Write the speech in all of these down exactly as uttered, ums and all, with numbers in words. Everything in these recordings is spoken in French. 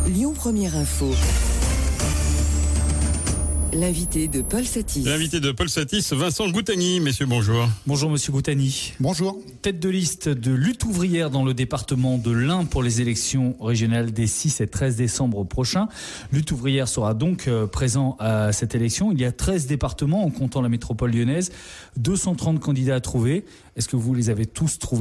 Lyon Première Info. L'invité de Paul Satis. L'invité de Paul Satis, Vincent Goutani. Messieurs, bonjour. Bonjour Monsieur Goutani. Bonjour. Tête de liste de lutte ouvrière dans le département de l'Ain pour les élections régionales des six et treize décembre prochains. Lutte ouvrière sera donc présent à cette élection. Il y a treize départements en comptant la métropole lyonnaise. deux cent trente candidats à trouver. Est-ce que vous les avez tous trouvés ?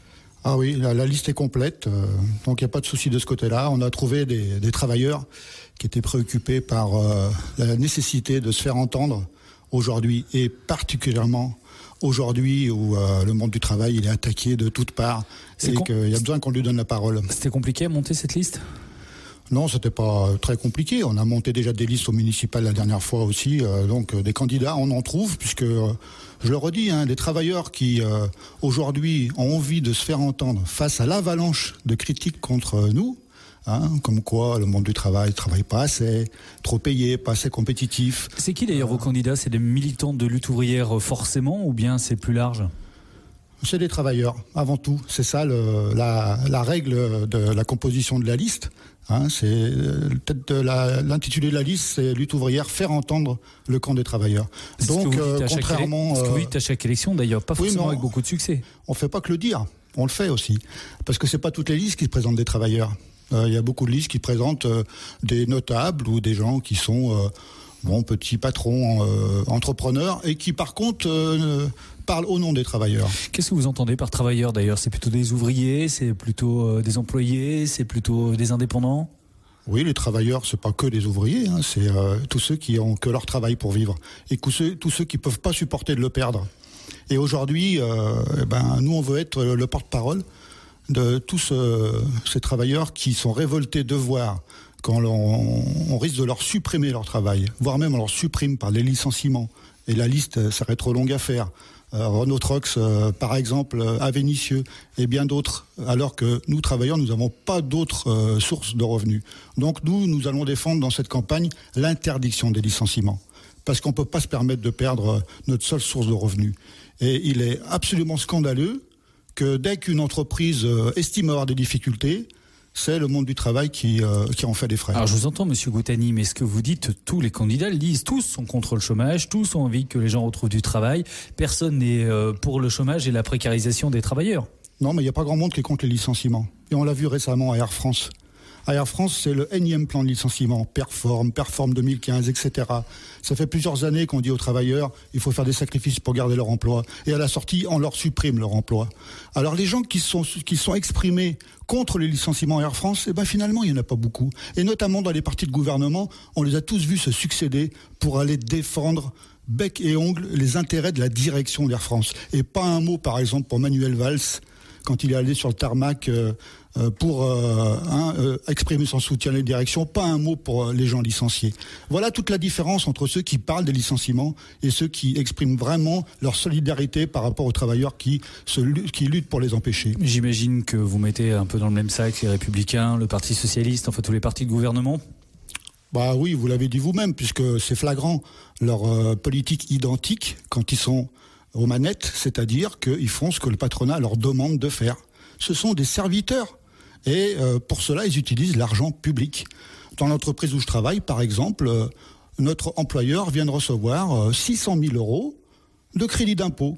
Ah oui, la, la liste est complète, euh, donc il n'y a pas de souci de ce côté-là. On a trouvé des, des travailleurs qui étaient préoccupés par euh, la nécessité de se faire entendre aujourd'hui, et particulièrement aujourd'hui où euh, le monde du travail il est attaqué de toutes parts C'est et com- qu'il y a besoin qu'on lui donne la parole. C'était compliqué à monter cette liste ? Non, c'était pas très compliqué. On a monté déjà des listes au municipal la dernière fois aussi. Euh, donc euh, des candidats, on en trouve, puisque, euh, je le redis, hein, des travailleurs qui, euh, aujourd'hui, ont envie de se faire entendre face à l'avalanche de critiques contre nous, hein, comme quoi le monde du travail ne travaille pas assez, trop payé, pas assez compétitif. C'est qui d'ailleurs vos candidats ? C'est des militants de lutte ouvrière forcément, ou bien c'est plus large ? C'est des travailleurs, avant tout. C'est ça le, la, la règle de la composition de la liste. Hein, c'est peut-être de la, l'intitulé de la liste, c'est lutte ouvrière, faire entendre le camp des travailleurs. C'est Donc, ce euh, contrairement, ce que vous dites à chaque élection, d'ailleurs, pas forcément oui, avec beaucoup de succès. On fait pas que le dire, on le fait aussi, parce que c'est pas toutes les listes qui présentent des travailleurs. Il euh, y a beaucoup de listes qui présentent euh, des notables ou des gens qui sont euh, bon petits patrons, euh, entrepreneurs, et qui par contre euh, parlent au nom des travailleurs. Qu'est-ce que vous entendez par travailleurs d'ailleurs ? C'est plutôt des ouvriers, c'est plutôt euh, des employés, c'est plutôt des indépendants ? Oui, les travailleurs, c'est pas que des ouvriers, hein, c'est euh, tous ceux qui ont que leur travail pour vivre, et tous ceux, tous ceux qui peuvent pas supporter de le perdre. Et aujourd'hui, euh, eh ben, nous on veut être le porte-parole de tous euh, ces travailleurs qui sont révoltés de voir quand on, on risque de leur supprimer leur travail, voire même on leur supprime par les licenciements. Et la liste serait trop longue à faire. Euh, Renault Trucks, euh, par exemple, euh, à Vénissieux, et bien d'autres, alors que nous, travailleurs, nous n'avons pas d'autres euh, sources de revenus. Donc nous, nous allons défendre dans cette campagne l'interdiction des licenciements, parce qu'on ne peut pas se permettre de perdre notre seule source de revenus. Et il est absolument scandaleux que dès qu'une entreprise euh, estime avoir des difficultés, c'est le monde du travail qui, euh, qui en fait des frais. Alors je vous entends, Monsieur Goutani, mais ce que vous dites, tous les candidats le disent, tous sont contre le chômage, tous ont envie que les gens retrouvent du travail, personne n'est euh, pour le chômage et la précarisation des travailleurs. Non, mais il n'y a pas grand monde qui est contre les licenciements. Et on l'a vu récemment à Air France. À Air France, c'est le énième plan de licenciement, Perform, Perform deux mille quinze, et cetera. Ça fait plusieurs années qu'on dit aux travailleurs, il faut faire des sacrifices pour garder leur emploi. Et à la sortie, on leur supprime leur emploi. Alors les gens qui sont, qui sont exprimés contre les licenciements à Air France, eh ben finalement, il n'y en a pas beaucoup. Et notamment dans les partis de gouvernement, on les a tous vus se succéder pour aller défendre bec et ongle les intérêts de la direction d'Air France. Et pas un mot, par exemple, pour Manuel Valls, quand il est allé sur le tarmac euh, euh, pour euh, hein, euh, exprimer son soutien à la direction, pas un mot pour euh, les gens licenciés. Voilà toute la différence entre ceux qui parlent des licenciements et ceux qui expriment vraiment leur solidarité par rapport aux travailleurs qui, se, qui luttent pour les empêcher. J'imagine que vous mettez un peu dans le même sac les Républicains, le Parti Socialiste, enfin tous les partis de gouvernement. Bah oui, vous l'avez dit vous-même, puisque c'est flagrant, leur euh, politique identique quand ils sont aux manettes, c'est-à-dire qu'ils font ce que le patronat leur demande de faire. Ce sont des serviteurs. Et euh, pour cela, ils utilisent l'argent public. Dans l'entreprise où je travaille, par exemple, euh, notre employeur vient de recevoir euh, six cent mille euros de crédit d'impôt.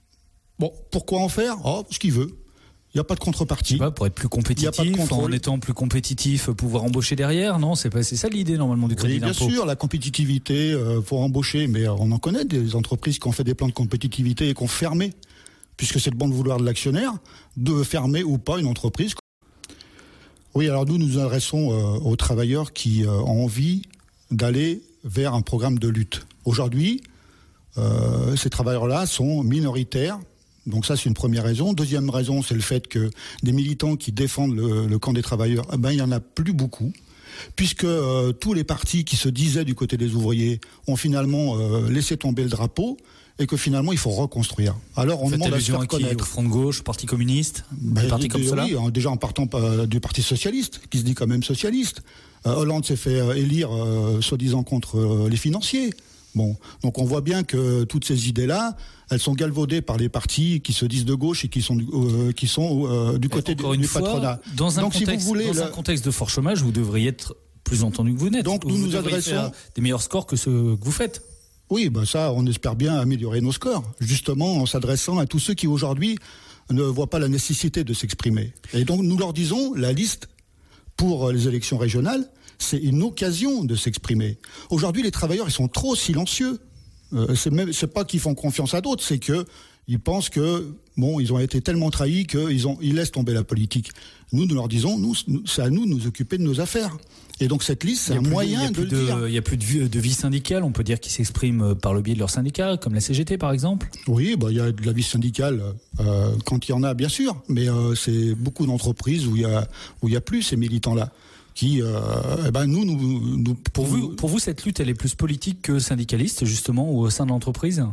Bon, pourquoi en faire ? Oh, ce qu'il veut. Il n'y a pas de contrepartie. Pas pour être plus compétitif, en étant plus compétitif, pouvoir embaucher derrière, non ? C'est pas, c'est ça l'idée normalement du crédit oui, d'impôt. Bien sûr, la compétitivité, euh, pour embaucher, mais euh, on en connaît des entreprises qui ont fait des plans de compétitivité et qui ont fermé, puisque c'est le bon vouloir de l'actionnaire, de fermer ou pas une entreprise. Oui, alors nous nous adressons euh, aux travailleurs qui euh, ont envie d'aller vers un programme de lutte. Aujourd'hui, euh, ces travailleurs-là sont minoritaires. Donc ça, c'est une première raison. Deuxième raison, c'est le fait que des militants qui défendent le, le camp des travailleurs, eh ben, il n'y en a plus beaucoup, puisque euh, tous les partis qui se disaient du côté des ouvriers ont finalement euh, laissé tomber le drapeau, et que finalement, il faut reconstruire. Alors, on Faites demande à se faire connaître. Au Front de Gauche, au Parti communiste, ben, des partis comme cela. Oui, déjà en partant euh, du Parti socialiste, qui se dit quand même socialiste. Euh, Hollande s'est fait euh, élire, euh, soi-disant, contre euh, les financiers. Bon, donc on voit bien que toutes ces idées-là, elles sont galvaudées par les partis qui se disent de gauche et qui sont du, euh, qui sont euh, du côté du, du fois, patronat. Dans un donc, contexte, si vous voulez, dans le... un contexte de fort chômage, vous devriez être plus entendu que vous n'êtes. Donc vous nous nous devriez adressons faire des meilleurs scores que ceux que vous faites. Oui, ben ça, on espère bien améliorer nos scores, justement en s'adressant à tous ceux qui aujourd'hui ne voient pas la nécessité de s'exprimer. Et donc nous leur disons, la liste pour les élections régionales, c'est une occasion de s'exprimer. Aujourd'hui, les travailleurs, ils sont trop silencieux. Euh, c'est même, c'est pas qu'ils font confiance à d'autres, c'est que ils pensent que bon, ils ont été tellement trahis qu'ils ont, ils laissent tomber la politique. Nous, nous leur disons, nous, c'est à nous de nous occuper de nos affaires. Et donc cette liste, c'est un moyen de, de, de le dire. Il n'y a plus de vie, de vie syndicale, on peut dire, qui s'expriment par le biais de leur syndicat, comme la C G T par exemple. Oui, bah, il y a de la vie syndicale euh, quand il y en a, bien sûr, mais euh, c'est beaucoup d'entreprises où il y a où il y a plus ces militants-là. Qui, euh, eh ben nous, nous, nous pour vous, pour vous, cette lutte, elle est plus politique que syndicaliste, justement, au sein de l'entreprise.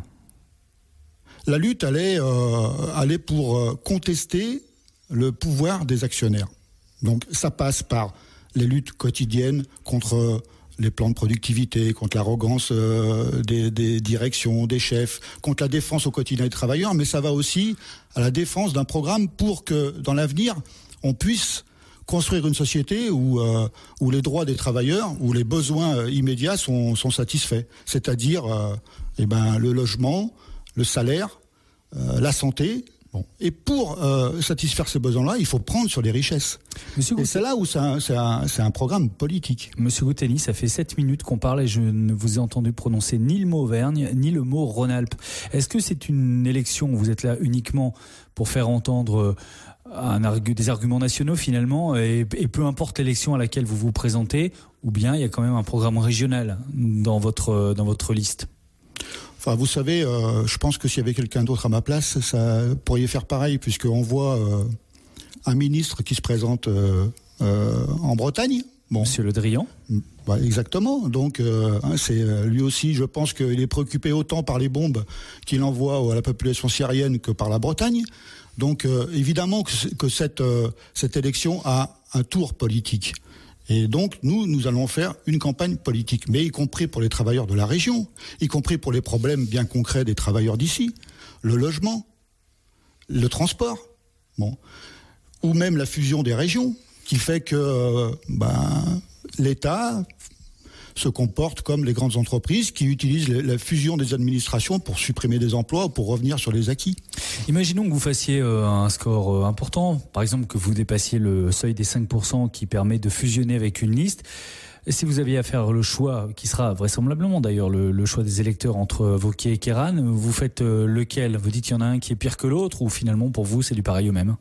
La lutte, elle est, euh, elle est pour euh, contester le pouvoir des actionnaires. Donc, ça passe par les luttes quotidiennes contre les plans de productivité, contre l'arrogance euh, des, des directions, des chefs, contre la défense au quotidien des travailleurs, mais ça va aussi à la défense d'un programme pour que, dans l'avenir, on puisse construire une société où, euh, où les droits des travailleurs, où les besoins euh, immédiats sont, sont satisfaits. C'est-à-dire euh, eh ben, le logement, le salaire, euh, la santé. Bon. Et pour euh, satisfaire ces besoins-là, il faut prendre sur les richesses. Monsieur et c'est là où c'est un, c'est, un, c'est un programme politique. Monsieur Goutteny, ça fait sept minutes qu'on parle et je ne vous ai entendu prononcer ni le mot Auvergne, ni le mot Rhône-Alpes. Est-ce que c'est une élection où vous êtes là uniquement pour faire entendre un argu, des arguments nationaux finalement, et, et peu importe l'élection à laquelle vous vous présentez, ou bien il y a quand même un programme régional dans votre, dans votre liste? Enfin, vous savez, euh, je pense que s'il y avait quelqu'un d'autre à ma place, ça pourriez faire pareil, puisqu'on voit euh, un ministre qui se présente euh, euh, en Bretagne. Bon. Monsieur Le Drian. Bah, exactement. Donc, euh, hein, c'est lui aussi, je pense qu'il est préoccupé autant par les bombes qu'il envoie à la population syrienne que par la Bretagne. Donc, euh, évidemment que, que cette, euh, cette élection a un tour politique. Et donc, nous, nous allons faire une campagne politique, mais y compris pour les travailleurs de la région, y compris pour les problèmes bien concrets des travailleurs d'ici, le logement, le transport, bon, ou même la fusion des régions, qui fait que euh, ben, l'État se comporte comme les grandes entreprises qui utilisent la fusion des administrations pour supprimer des emplois ou pour revenir sur les acquis. Imaginons que vous fassiez un score important, par exemple que vous dépassiez le seuil des cinq pour cent qui permet de fusionner avec une liste. Et si vous aviez à faire le choix, qui sera vraisemblablement d'ailleurs le, le choix des électeurs entre Wauquiez et Kéran, vous faites lequel? Vous dites qu'il y en a un qui est pire que l'autre ou finalement pour vous c'est du pareil au même?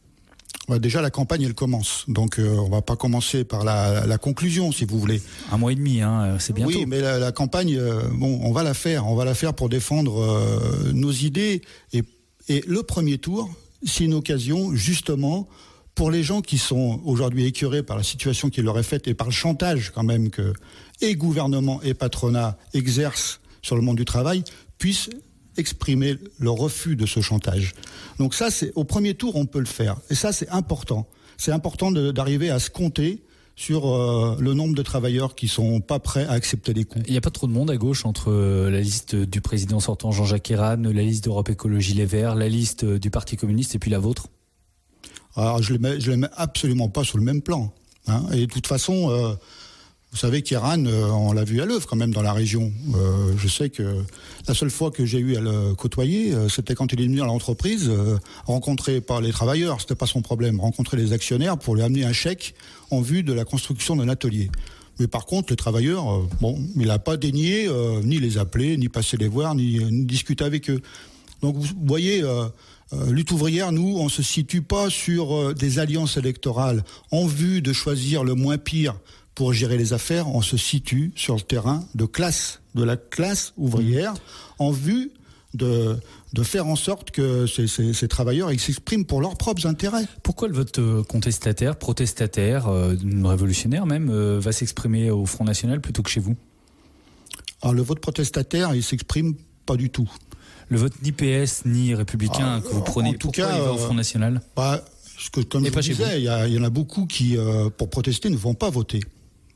Déjà, la campagne, elle commence. Donc, euh, on va pas commencer par la, la conclusion, si vous voulez. Un mois et demi, hein, c'est bientôt. Oui, mais la, la campagne, euh, bon, on va la faire. On va la faire pour défendre euh, nos idées. Et, et le premier tour, c'est une occasion, justement, pour les gens qui sont aujourd'hui écœurés par la situation qui leur est faite et par le chantage, quand même, que et gouvernement et patronat exercent sur le monde du travail, puissent exprimer le refus de ce chantage. Donc ça, c'est au premier tour, on peut le faire. Et ça, c'est important. C'est important de, d'arriver à se compter sur euh, le nombre de travailleurs qui sont pas prêts à accepter les coups. Il n'y a pas trop de monde à gauche entre la liste du président sortant Jean-Jacques Kéran, la liste d'Europe Écologie Les Verts, la liste du Parti communiste et puis la vôtre? Alors, je les mets, je les mets absolument pas sur le même plan. Hein. Et de toute façon... Euh, Vous savez qu'Kéran, euh, on l'a vu à l'œuvre quand même dans la région. Euh, je sais que la seule fois que j'ai eu à le côtoyer, euh, c'était quand il est venu à l'entreprise, euh, rencontrer pas les travailleurs, c'était pas son problème, rencontrer les actionnaires pour lui amener un chèque en vue de la construction d'un atelier. Mais par contre, les travailleurs, euh, bon, il n'a pas daigné euh, ni les appeler, ni passer les voir, ni, ni discuter avec eux. Donc vous voyez, euh, euh, lutte ouvrière, nous, on se situe pas sur euh, des alliances électorales en vue de choisir le moins pire. Pour gérer les affaires, on se situe sur le terrain de classe, de la classe ouvrière, en vue de, de faire en sorte que ces, ces, ces travailleurs ils s'expriment pour leurs propres intérêts. Pourquoi le vote contestataire, protestataire, euh, révolutionnaire même, euh, va s'exprimer au Front National plutôt que chez vous? Alors le vote protestataire, il s'exprime pas du tout. Le vote ni P S ni républicain ah, que vous prenez, en tout pourquoi cas, il va au Front National? bah, parce que, comme Et je pas vous chez disais, il y, y en a beaucoup qui, euh, pour protester, ne vont pas voter.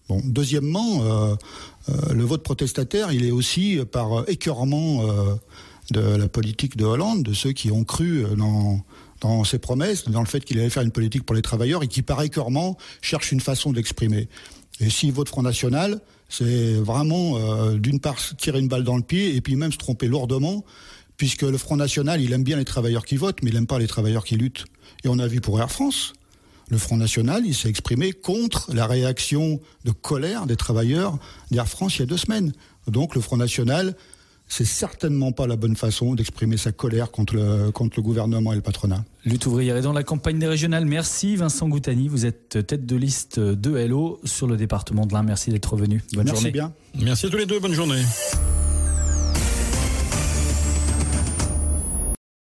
Bon, deuxièmement, euh, euh, le vote protestataire, il est aussi par écœurement euh, de la politique de Hollande, de ceux qui ont cru dans, dans ses promesses, dans le fait qu'il allait faire une politique pour les travailleurs et qui, par écœurement, cherchent une façon d'exprimer. Et s'il vote Front National, c'est vraiment, euh, d'une part, tirer une balle dans le pied et puis même se tromper lourdement, puisque le Front National, il aime bien les travailleurs qui votent, mais il n'aime pas les travailleurs qui luttent. Et on a vu pour Air France. Le Front National, il s'est exprimé contre la réaction de colère des travailleurs d'Air France il y a deux semaines. Donc le Front National, c'est certainement pas la bonne façon d'exprimer sa colère contre le, contre le gouvernement et le patronat. Lutte ouvrière est dans la campagne des régionales. Merci Vincent Goutani, vous êtes tête de liste de L O sur le département de l'Ain. Merci d'être venu. Bonne Merci journée. bien. Merci à tous les deux, bonne journée.